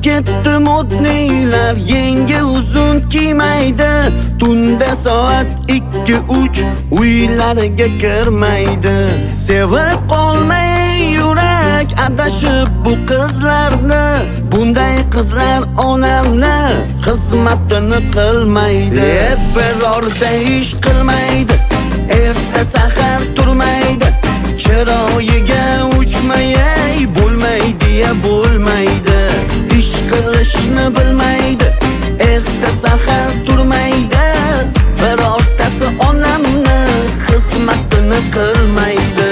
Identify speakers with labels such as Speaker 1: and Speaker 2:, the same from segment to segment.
Speaker 1: ketdi modniylar, yengi uzun kiymaydi. Tunda soat 2-3 uylariga kirmaydi. Sevib qolmay yurak adashib bu qizlarni. Bunday qizlar onamni xizmatini qilmaydi. Birorta ish qilmaydi, erta sahar turmaydi. Chiroyiga uchmayay, bo'lmaydi ya bo'lmaydi. Ish qilishni bilmaydi, erta sahar turmaydi. Birortasi onamni xizmatini qilmaydi.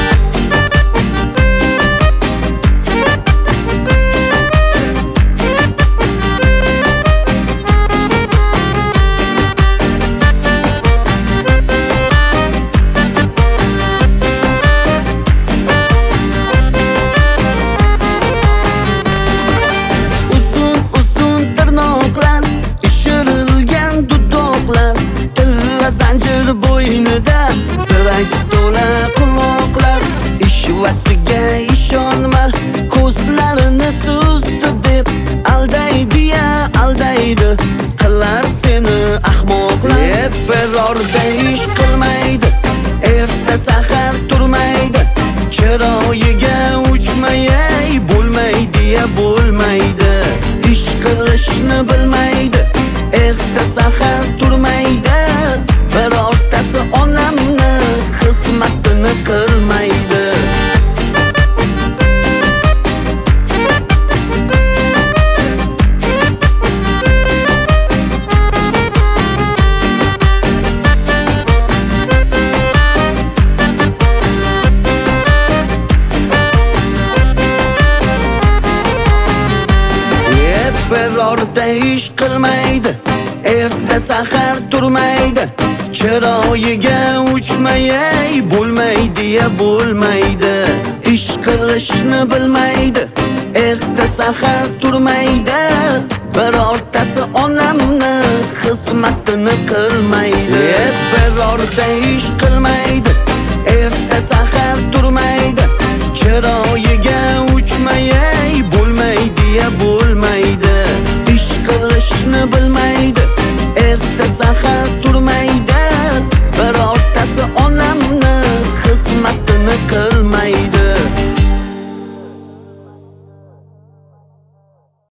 Speaker 1: Zanjir bo'ynida siraj to'la quloqlar. Ishvasiga ishonma, ko'zlarini suzdi deb aldaydi ya aldaydi. Qilar seni ahmoqlar. Birorta ish qilmaydi, erta sahar turmaydi. Chiroyiga uchmayay, bo'lmaydi ya bo'lmaydi. Ish qilishni bilmaydi, erta sahar turmaydi. Birortasi onamni xizmatini qilmaydi. Birorta ish qilmaydi, erta sahar turmaydi. Chiroyiga uchmayay, bo'lmaydi ya bo'lmaydi. Ish qilishni bilmaydi, erta sahar turmaydi. Birortasi onamni xizmatini qilmaydi. Birorta ish qilmaydi, erta sahar turmaydi. Chiroyiga uchmayay, bo'lmaydi ya bo'lmaydi. Ish qilishni bilmaydi, erta sahar turmaydi. Birortasi onamni xizmatini qilmaydi.